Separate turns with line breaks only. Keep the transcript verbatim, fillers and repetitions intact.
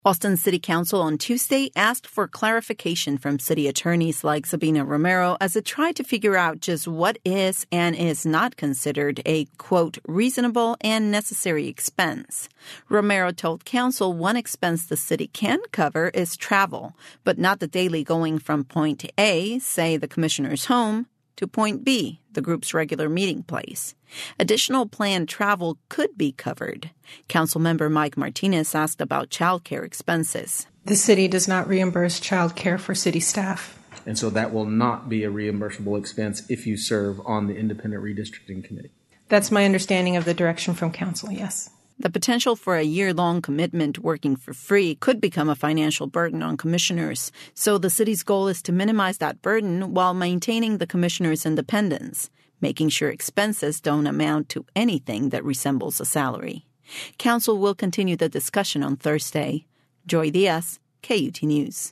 Austin City Council on Tuesday asked for clarification from city attorneys like Sabina Romero as it tried to figure out just what is and is not considered a, quote, reasonable and necessary expense. Romero told council one expense the city can cover is travel, but not the daily going from point A, say the commissioner's home, to point B, the group's regular meeting place. Additional planned travel could be covered. Councilmember Mike Martinez asked about childcare expenses.
The city does not reimburse childcare for city staff.
And so that will not be a reimbursable expense if you serve on the Independent Redistricting Committee.
That's my understanding of the direction from council, yes.
The potential for a year-long commitment working for free could become a financial burden on commissioners. So the city's goal is to minimize that burden while maintaining the commissioners' independence, making sure expenses don't amount to anything that resembles a salary. Council will continue the discussion on Thursday. Joy Diaz, K U T News.